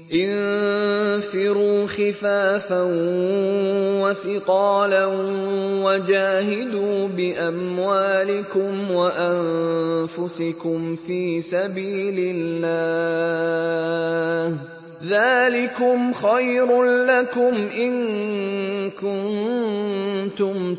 انفروا خفافا وثقالا وجاهدوا بأموالكم وأنفسكم في سبيل الله ذلكم خير لكم إن كنتم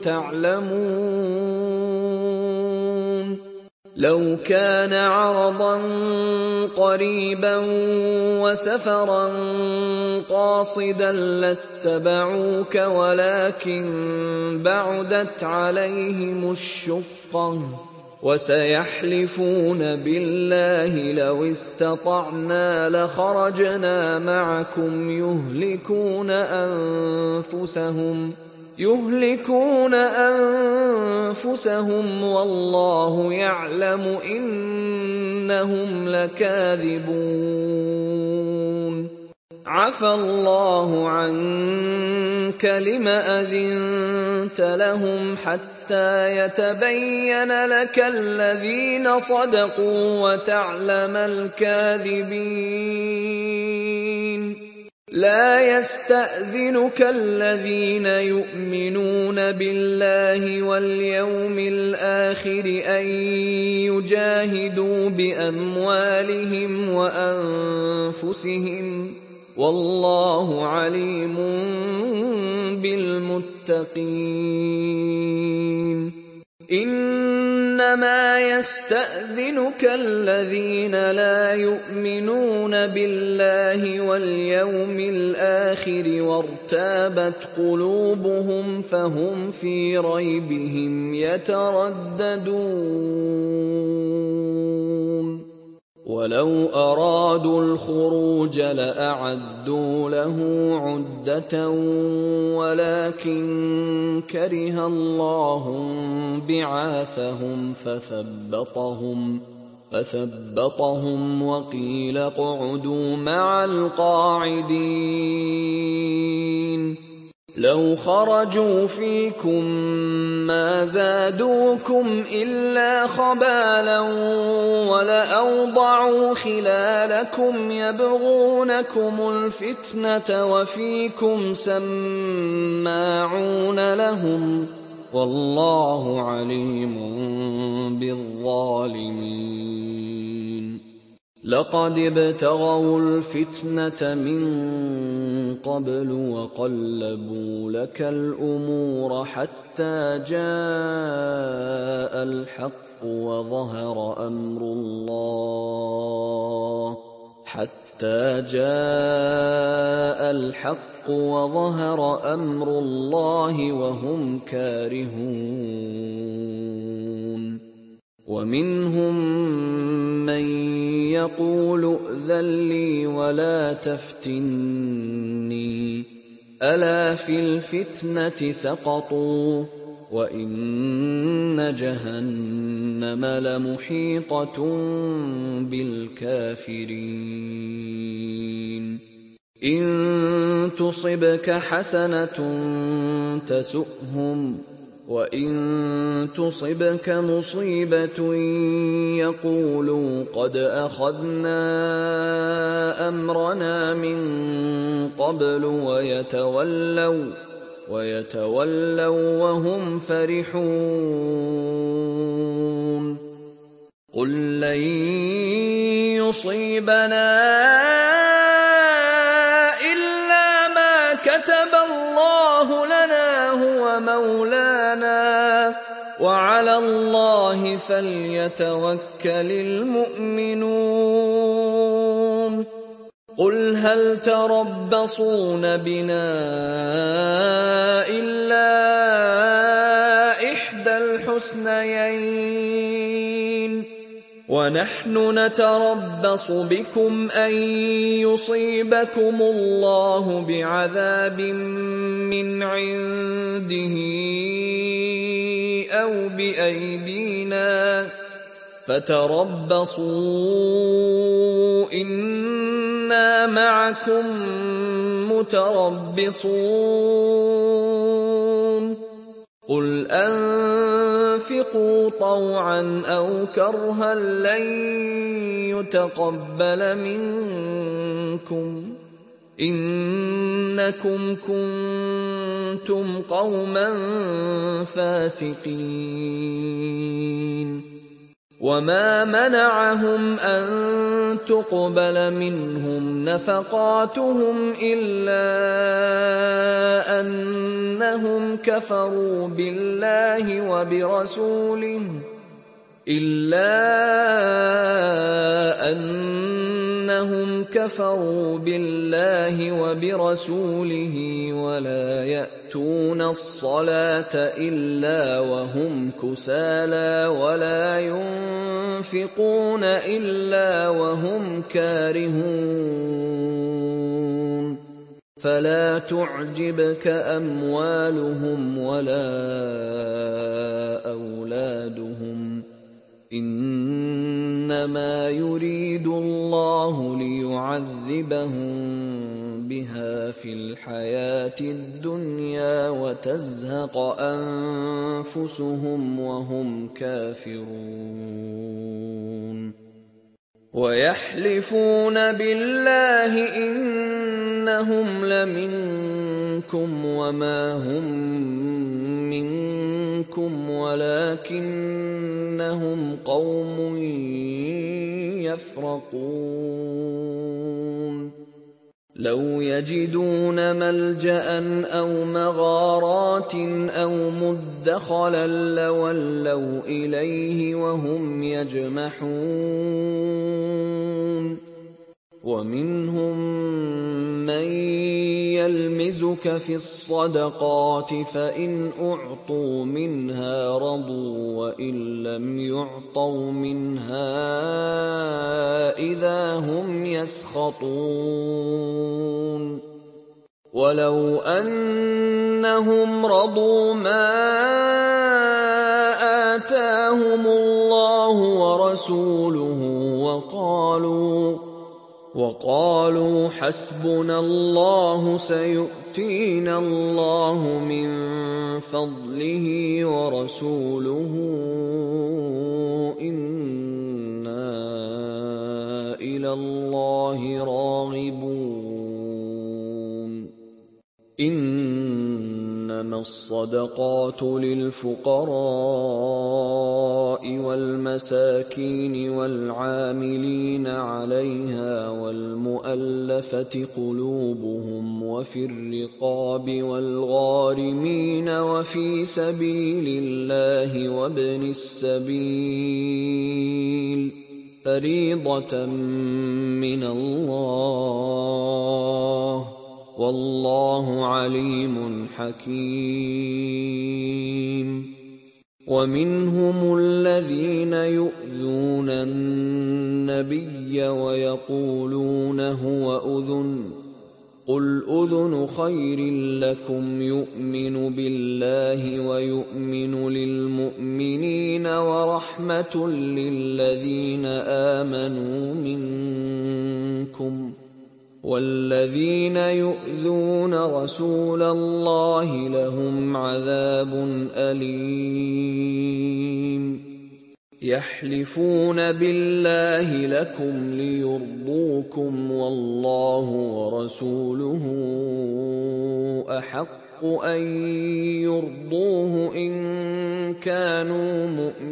تعلمون لو كان عرضا قريبا وسفرا قاصدا لاتبعوك ولكن بعدت عليهم الشقة وسيحلفون بالله لو استطعنا لخرجنا معكم يهلكون أنفسهم والله يعلم إنهم لكاذبون عفى الله عنك لم أذنت لهم حتى يتبين لك الذين صدقوا وتعلم الكاذبين لا يستأذنك الذين يؤمنون بالله واليوم الآخر أن يجاهدوا بأموالهم وأنفسهم والله عليم بالمتقين إنما يستأذنك الذين لا يؤمنون بالله واليوم الآخر وارتابت قلوبهم فهم في ريبهم يترددون ولو أرادوا الخروج لأعدوا له عدة ولكن كره الله بعاثهم فثبطهم وقيل اقعدوا مع القاعدين لو خرجوا فيكم ما زادوكم إلا خبالا ولأوضعوا خلالكم يبغونكم الفتنة وفيكم سماعون لهم والله عليم بالظالمين لقد ابتغوا الفتنة من قبل وقلبوا لك الأمور حتى جاء الحق وظهر أمر الله وهم كارهون ومنهم من يقول ائذن لي ولا تفتني ألا في الفتنة سقطوا وإن جهنم لمحيطة بالكافرين إن تصبك حسنة تسؤهم وإن تصبك مصيبة يقولوا قد أخذنا أمرنا من قبل ويتولوا وهم فرحون قل لن يصيبنا إلا ما كتب الله لنا هو مولانا وعلى الله فليتوكل المؤمنون قل هل تربصون بنا إلا إحدى الحسنيين ونحن نتربص بكم أن يصيبكم الله بعذاب من عنده أو بأيدينا فتربصوا إنا معكم متربصون قل أنفقوا طوعا أو كرها لن يتقبل منكم إنكم كنتم قوما فاسقين وما منعهم أن تقبل منهم نفقاتهم إلا أنهم كفروا بالله وبرسوله ولا يأتون الصلاة إلا وهم كسالى ولا ينفقون إلا وهم كارهون فلا تعجبك أموالهم ولا أولادهم إنما يريد الله ليعذبهم بها في الحياة الدنيا وتزهق أنفسهم وهم كافرون ويحلفون بالله إنهم لمنكم وما هم منكم ولكنهم قوم يفرقون لو يجدون ملجأ أو مغارات أو مدخلا لولوا إليه وهم يجمحون ومنهم من يلمزك في الصدقات فإن أعطوا منها رضوا وإن لم يعطوا منها إذا هم يسخطون ولو أنهم رضوا ما آتاهم الله ورسوله وقالوا حسبنا الله سيؤتينا الله من فضله ورسوله إنا إلى الله راغبون إنما الصدقات للفقراء والمساكين والعاملين عليها والمؤلفة قلوبهم وفي الرقاب والغارمين وفي سبيل الله وابن السبيل فريضة من الله والله عليم حكيم ومنهم الذين يؤذون النبي ويقولون هو أذن قل أذن خير لكم يؤمن بالله ويؤمن للمؤمنين ورحمة للذين آمنوا منكم والذين يؤذون رسول الله لهم عذاب أليم يحلفون بالله لكم ليرضوكم والله ورسوله أحق أن يرضوه إن كانوا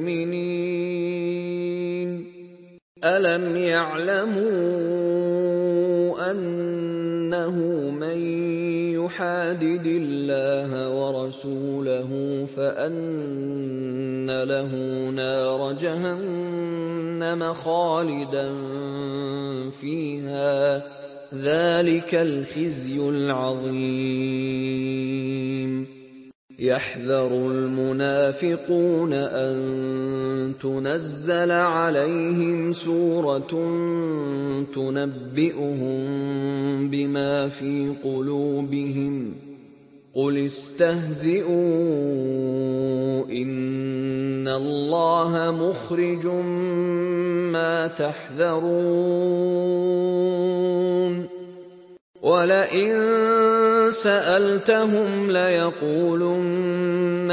مؤمنين ألم يعلموا أنه من يحادد الله ورسوله فأن له نار جهنم خالدا فيها ذلك الخزي العظيم يحذر المنافقون أن تنزل عليهم سورة تنبئهم بما في قلوبهم قل استهزئوا إن الله مخرج ما تحذرون ولئن سألتهم ليقولن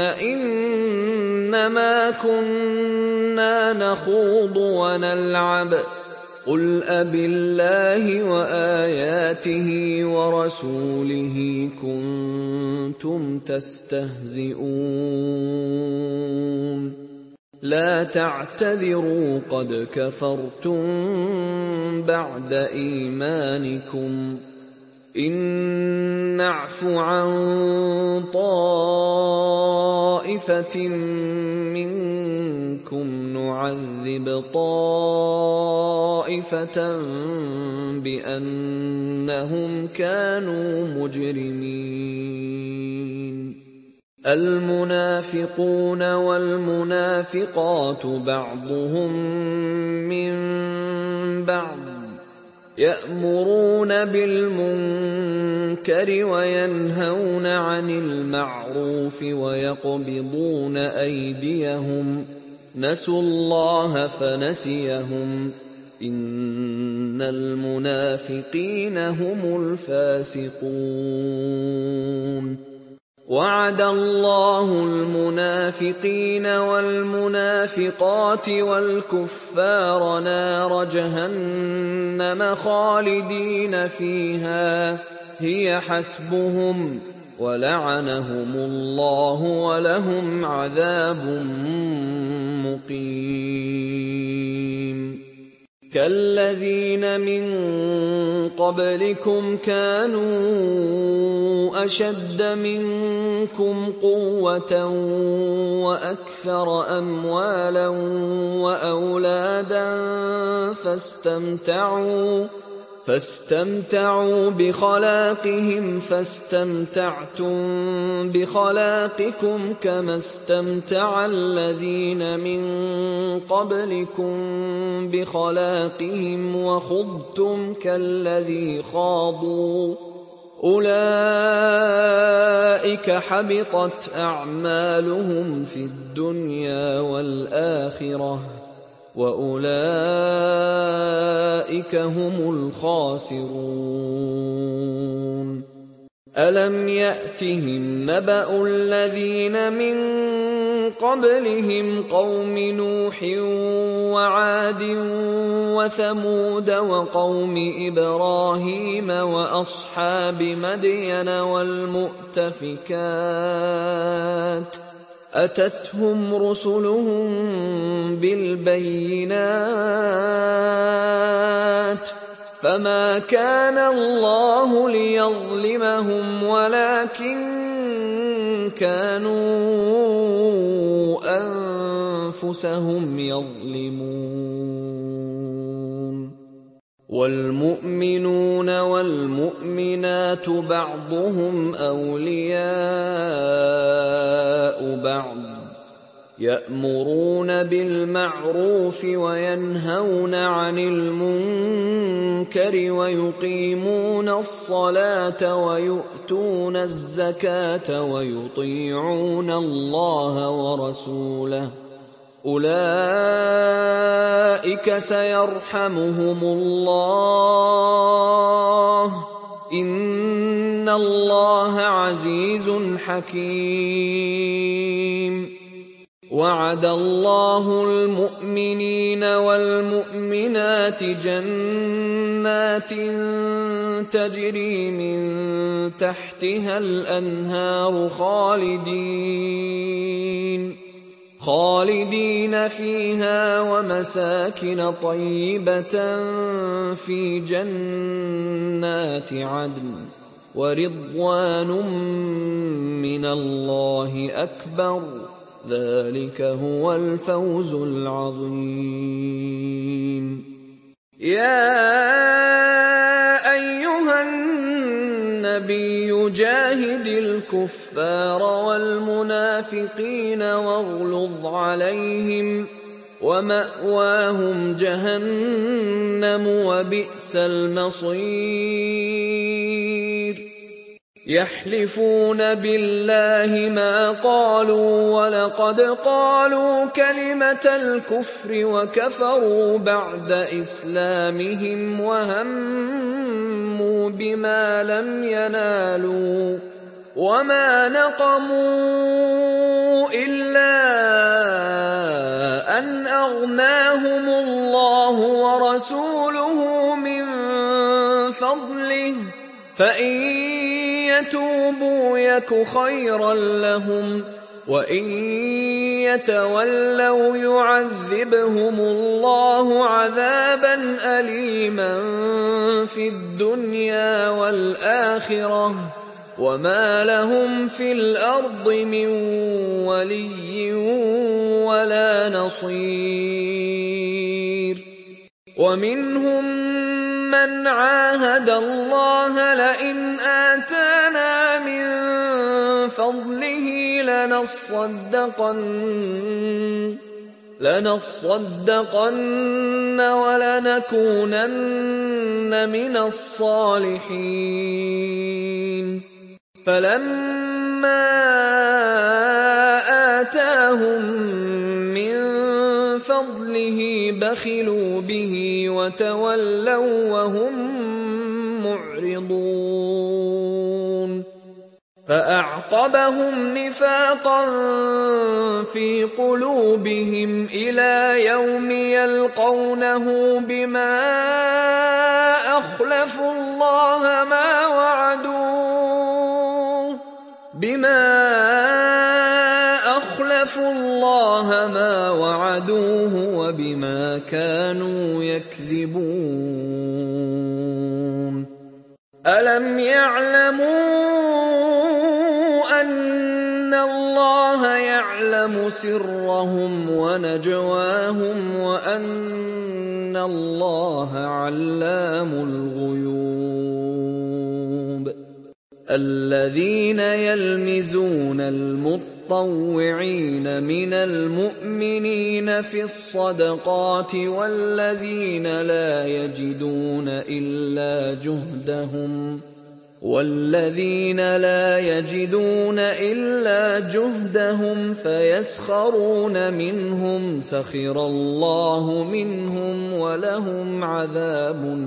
إنما كنا نخوض ونلعب قل أبالله وآياته ورسوله كنتم تستهزئون لا تعتذروا قد كفرتم بعد إيمانكم إن نعف عن طائفة منكم نعذب طائفة بأنهم كانوا مجرمين المنافقون والمنافقات بعضهم من بعض يأمرون بالمنكر وينهون عن المعروف ويقبضون أيديهم نسوا الله فنسيهم إن المنافقين هم الفاسقون وعد الله المنافقين والمنافقات والكفار نار جهنم خالدين فيها هي حسبهم ولعنهم الله ولهم عذاب مقيم كالذين من قبلكم كانوا أشد منكم قوة وأكثر أموالا وأولادا فاستمتعوا بخلاقهم فاستمتعتم بخلاقكم كما استمتع الذين من قبلكم بخلاقهم وخضتم كالذي خاضوا أولئك حبطت أعمالهم في الدنيا والآخرة وأولئك هم الخاسرون ألم يأتهم نبأ الذين من قبلهم قوم نوح وعاد وثمود وقوم إبراهيم وأصحاب مدين والمؤتفكات أتتهم رسلهم بالبينات فما كان الله ليظلمهم ولكن كانوا أنفسهم يظلمون والمؤمنون والمؤمنات بعضهم أولياء بعض يأمرون بالمعروف وينهون عن المنكر ويقيمون الصلاة ويؤتون الزكاة ويطيعون الله ورسوله أولئك سيرحمهم الله إن الله عزيز حكيم وعد الله المؤمنين والمؤمنات جنات تجري من تحتها الأنهار خالدين فيها ومساكن طيبة في جنات عدن ورضوان من الله أكبر ذلك هو الفوز العظيم يا أيها النبي جاهد الكفار والمنافقين واغلظ عليهم ومأواهم جهنم وبئس المصير يحلفون بالله ما قالوا ولقد قالوا كلمة الكفر وكفروا بعد إسلامهم وهموا بما لم ينالوا وما نقموا إلا أن أغناهم الله ورسوله ورسوله من فضله فإن يتوبوا يك خيرا لهم وإن يتولوا يعذبهم الله عذابا أليما في الدنيا والآخرة وما لهم في الأرض من ولي ولا نصير. ومنهم من عاهد الله لئن آتانا من فضله لنصدقن ولنكونن من الصالحين. فلما آتاهم من فضله بخلوا به وتولوا وهم معرضون. فأعقبهم نفاقا في قلوبهم إلى يوم يلقونه بما أخلفوا الله ما وعدوه وبما كانوا يكذبون. ألم يعلموا أن الله يعلم سرهم ونجواهم وأن الله علام الغيوب. الذين يلمزون المطوعين من المؤمنين في الصدقات والذين لا يجدون إلا جهدهم فيسخرون منهم سخر الله منهم ولهم عذاب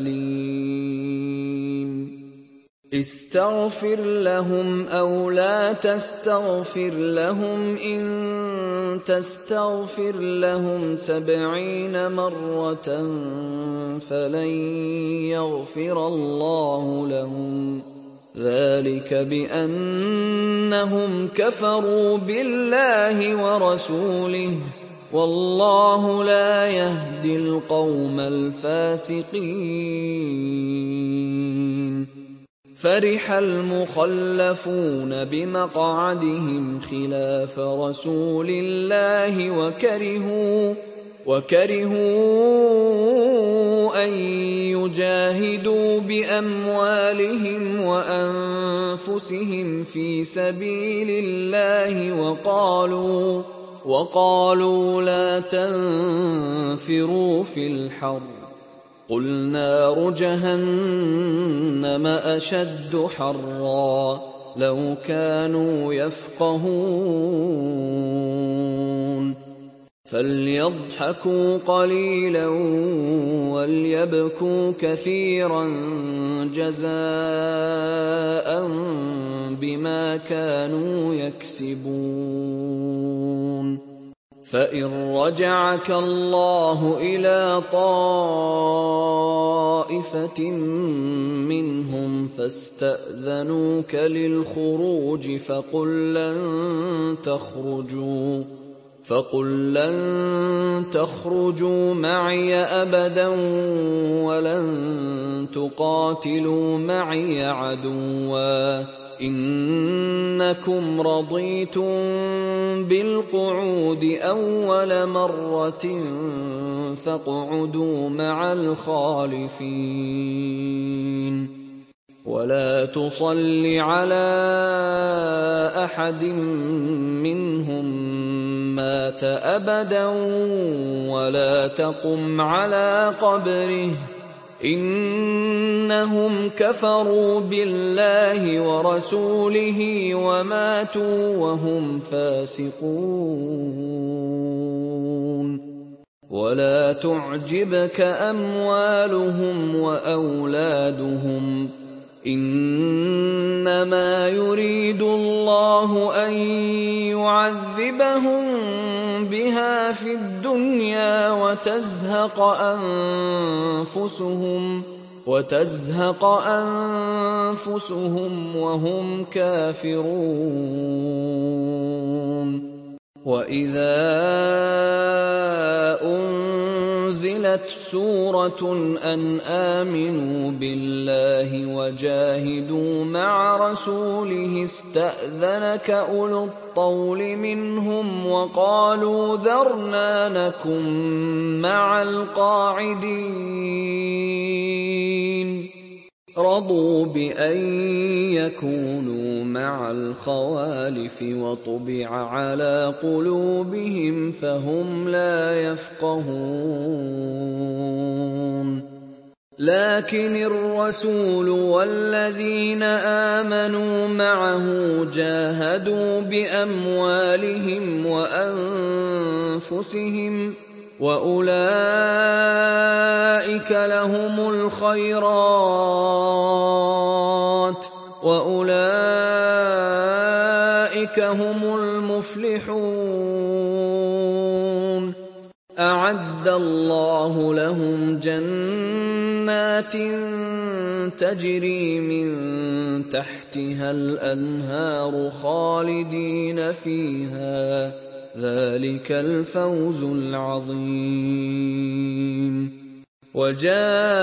أليم. استغفر لهم أو لا تستغفر لهم إن تستغفر لهم 70 مرة فلن يغفر الله لهم ذلك بأنهم كفروا بالله ورسوله والله لا يهدي القوم الفاسقين. فرح المخلفون بمقعدهم خلاف رسول الله وكرهوا أن يجاهدوا بأموالهم وأنفسهم في سبيل الله وقالوا لا تنفروا في الحر قل نار جهنم أشد حرا لو كانوا يفقهون. فليضحكوا قليلا وليبكوا كثيرا جزاء بما كانوا يكسبون. فإن رجعك الله إلى طائفة منهم فاستأذنوك للخروج فقل لن تخرجوا معي أبدا ولن تقاتلوا معي عدوا إنكم رضيتم بالقعود أول مرة فاقعدوا مع الخالفين. ولا تصل على أحد منهم مات أبدا ولا تقم على قبره إنهم كفروا بالله ورسوله وماتوا وهم فاسقون. ولا تعجبك أموالهم وأولادهم إنما يريد الله أن يعذبهم بها في الدنيا وتزهق أنفسهم وهم كافرون. وإذا أنزلت سورة أن آمنوا بالله وجاهدوا مع رسوله استأذنك أولو الطول منهم وقالوا ذرنا نكن مع القاعدين. رضوا بأن يكونوا مع الخوالف وطبع على قلوبهم فهم لا يفقهون. لكن الرسول والذين آمنوا معه جاهدوا بأموالهم وأنفسهم وأولئك لهم الخيرات وأولئك هم المفلحون. أعد الله لهم جنات تجري من تحتها الأنهار خالدين فيها، ذلك الفوز العظيم. وجاء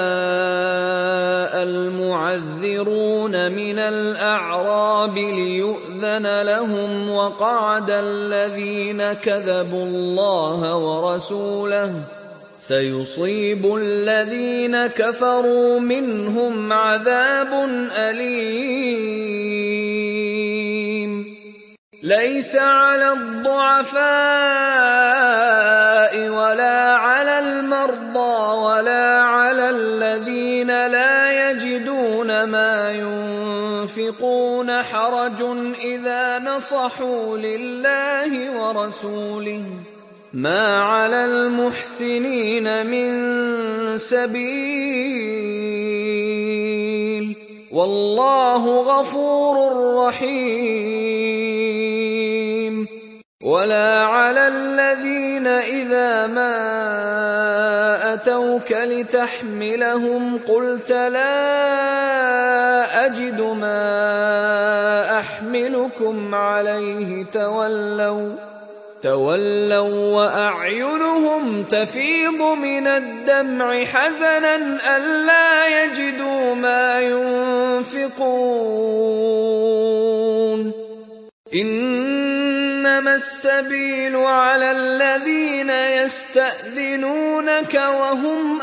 المعذرون من الأعراب ليؤذن لهم وقعد الذين كذبوا الله ورسوله سيصيب الذين كفروا منهم عذاب أليم. ليس على الضعفاء ولا على المرضى ولا على الذين لا يجدون ما ينفقون حرج إذا نصحوا لله ورسوله، ما على المحسنين من سبيل، والله غفور رحيم. ولا على الذين إذا ما أتوك لتحملهم قلت لا أجد ما أحملكم عليه تولوا وأعينهم تفيض من الدمع حزنا ألا يجدوا ما ينفقون. إنما السبيل على الذين يستأذنونك وهم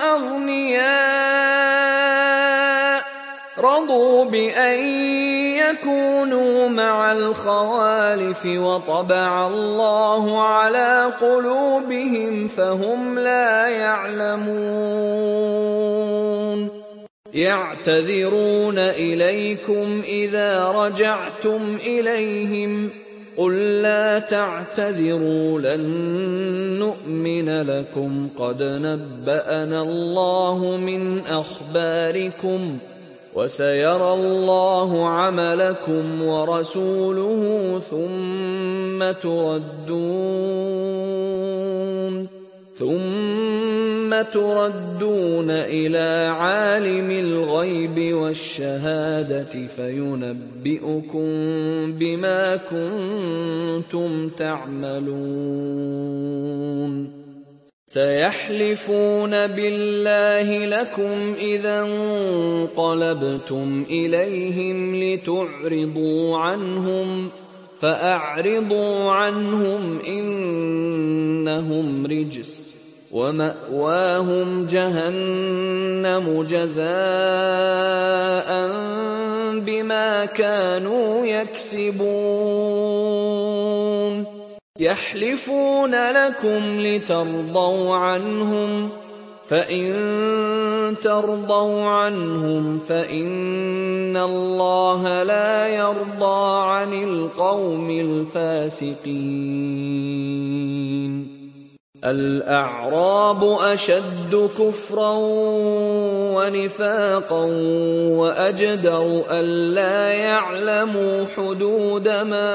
أغنياء رضوا بأن يكونوا مع الخوالف وطبع الله على قلوبهم فهم لا يعلمون. يعتذرون إليكم إذا رجعتم إليهم قل لا تعتذروا لن نؤمن لكم قد نبأنا الله من أخباركم وسيرى الله عملكم ورسوله ثم تردون إلى عالم الغيب والشهادة فينبئكم بما كنتم تعملون. سيحلفون بالله لكم إذا انقلبتم إليهم لتعرضوا عنهم فأعرضوا عنهم إنهم رجس ومأواهم جهنم جزاء بما كانوا يكسبون. يحلفون لكم لترضوا عنهم فإن ترضوا عنهم فإن الله لا يرضى عن القوم الفاسقين. الأعراب أشد كفرا ونفاقا وأجدر ألا يعلموا حدود ما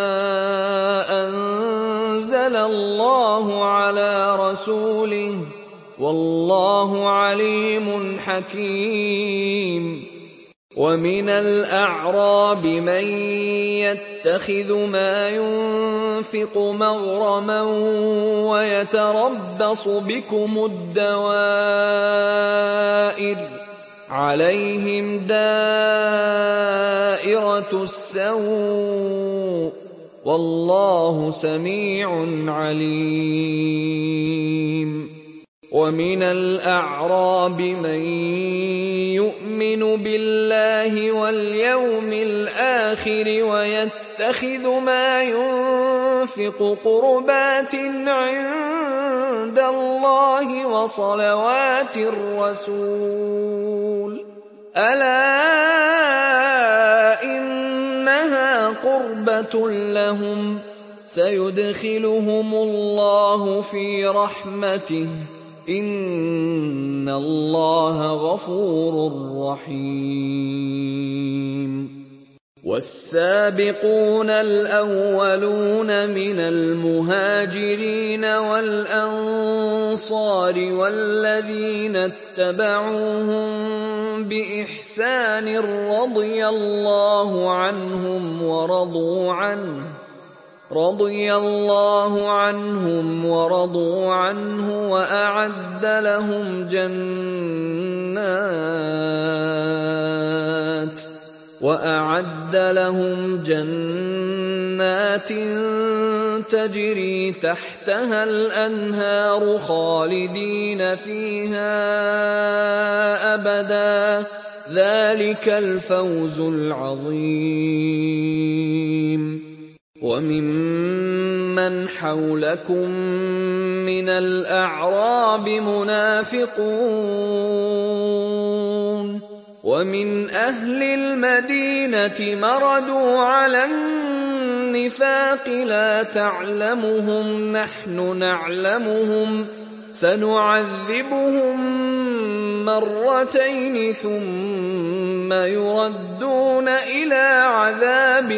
أنزل الله على رسوله والله عليم حكيم. ومن الأعراب من يتخذ ما ينفق مغرما ويتربص بكم الدوائر عليهم دائرة السوء والله سميع عليم. ومن الأعراب من يؤمن بالله واليوم الآخر ويتخذ ما ينفق قربات عند الله وصلوات الرسول ألا إنها قربة لهم سيدخلهم الله في رحمته إن الله غفور رحيم. والسابقون الأولون من المهاجرين والأنصار والذين اتبعوهم بإحسان رضي الله عنهم ورضوا عنه وأعد لهم جنات تجري تحتها الأنهار خالدين فيها أبدا ذلك الفوز العظيم. وممن حولكم من الأعراب منافقون ومن أهل المدينة مردوا على النفاق لا تعلمهم نحن نعلمهم سنعذبهم مرتين ثم يردون إلى عذاب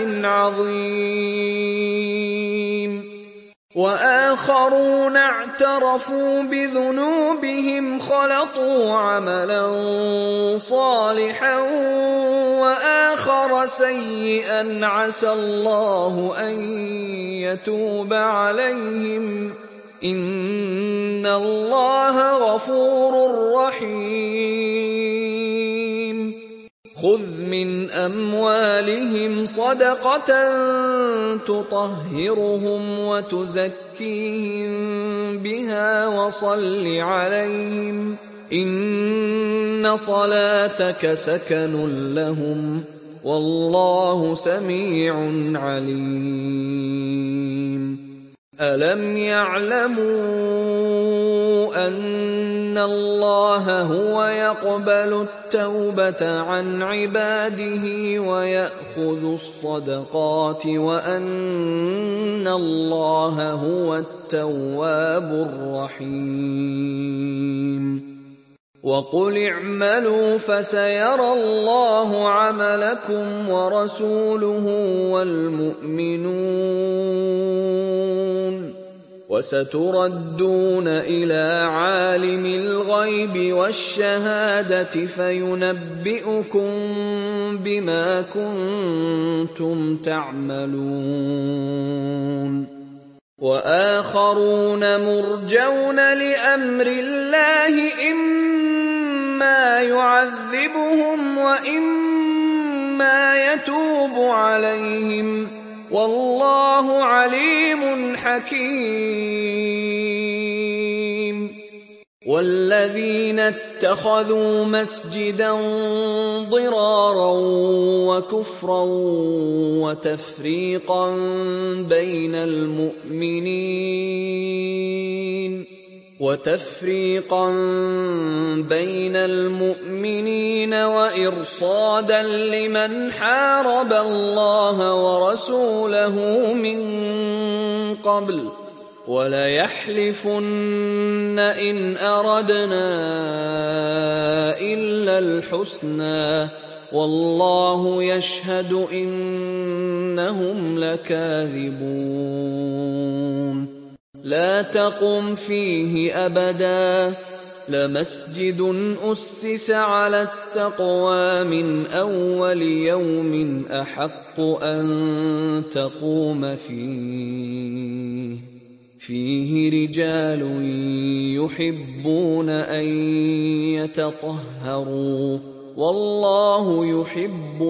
عظيم. وآخرون اعترفوا بذنوبهم خلطوا عملا صالحا وآخر سيئا عسى الله أن يتوب عليهم إن الله غفور رحيم. خذ من أموالهم صدقة تطهرهم وتزكيهم بها وصل عليهم إن صلاتك سكن لهم والله سميع عليم. ألم يعلموا أن الله هو يقبل التوبة عن عباده ويأخذ الصدقات وأن الله هو التواب الرحيم. وقل اعملوا فسيرى الله عملكم ورسوله والمؤمنون وستردون إلى عالم الغيب والشهادة فينبئكم بما كنتم تعملون. وآخرون مرجون لأمر الله إما يعذبهم وإما يتوب عليهم والله عليم حكيم. والذين اتخذوا مسجدا ضرارا وكفرا وتفريقا بين المؤمنين وإرصادا لمن حارب الله ورسوله من قبل وليحلفن إن أردنا إلا الحسنى والله يشهد إنهم لكاذبون. لا تقم فيه أبدا لمسجد أسس على التقوى من أول يوم أحق أن تقوم فيه رجال يحبون أن يتطهروا والله يحب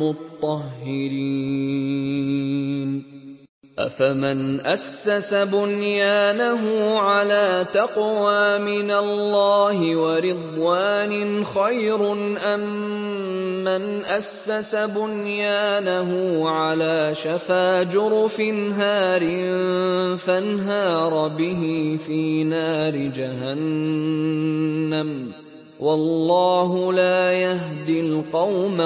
المطهرين أفمن أسس بنيانه على تقوى من الله ورضوان خير أم من أسس بنيانه على شفا جرف هار فانهار به في نار جهنم والله لا يهدي القوم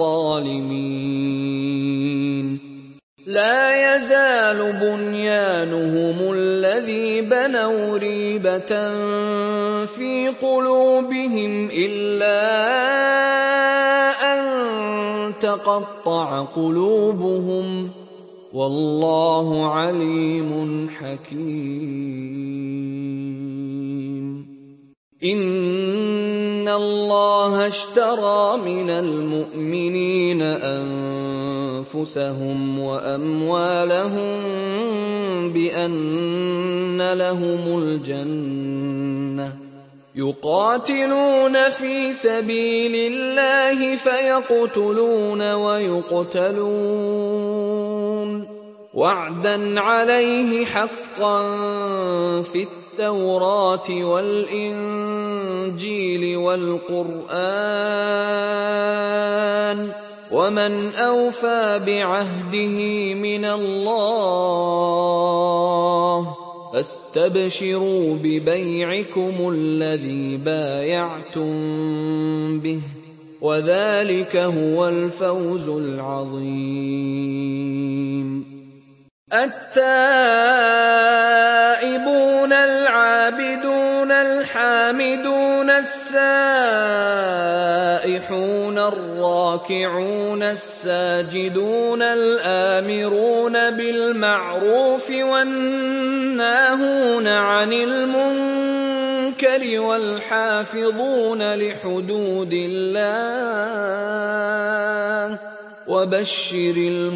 الظالمين لا يزال بنيانهم الذي بنوا ريبة في قلوبهم إلا أن تقطع قلوبهم والله عليم حكيم إن الله اشترى من المؤمنين أنفسهم وأموالهم بأن لهم الجنة يقاتلون في سبيل الله فيقتلون ويقتلون وعدا عليه حقا في التوراة والإنجيل والقرآن ومن أوفى بعهده من الله فاستبشروا ببيعكم الذي بايعتم به وذلك هو الفوز العظيم التائبون العابدون الحامدون السائحون الراكعون الساجدون الآمرون بالمعروف والناهون عن المنكر والحافظون لحدود الله وبشر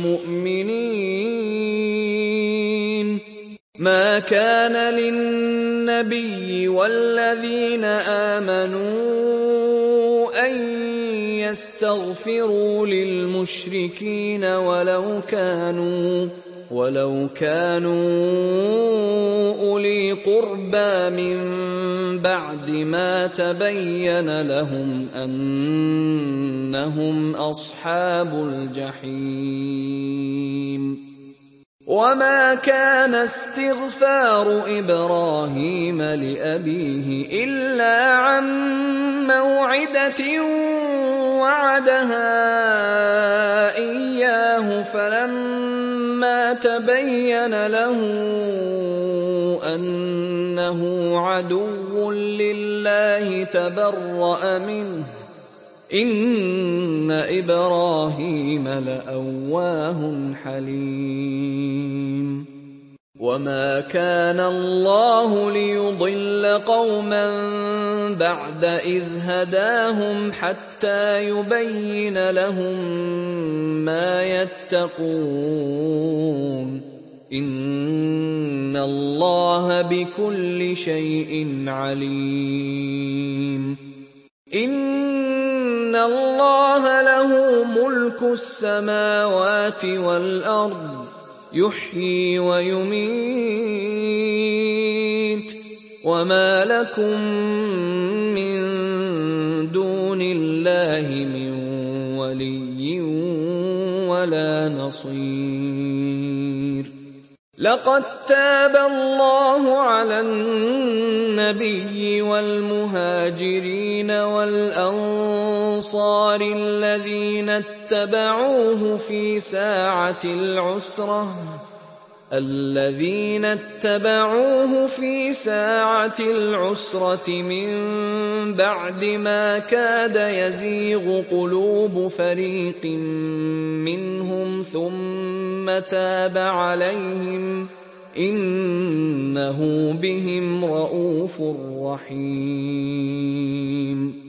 المؤمنين ما كان للنبي والذين آمنوا أن يستغفروا للمشركين ولو كانوا أولي قربى من بعد ما تبين لهم أنهم أصحاب الجحيم وما كان استغفار إبراهيم لأبيه إلا عن موعدة وعدها إياه فلما تبين له أنه عدو لله تبرأ منه إن إبراهيم لأواه حليم وما كان الله ليضل قوما بعد إذ هداهم حتى يبين لهم ما يتقون إن الله بكل شيء عليم إن الله له ملك السماوات والأرض يحيي ويميت وما لكم من دون الله من ولي ولا نصير لقد تاب الله على النبي والمهاجرين والأنصار الذين اتبعوه في ساعة العسرة من بعد ما كاد يزيغ قلوب فريق منهم ثم تاب عليهم إنه بهم رءوف رحيم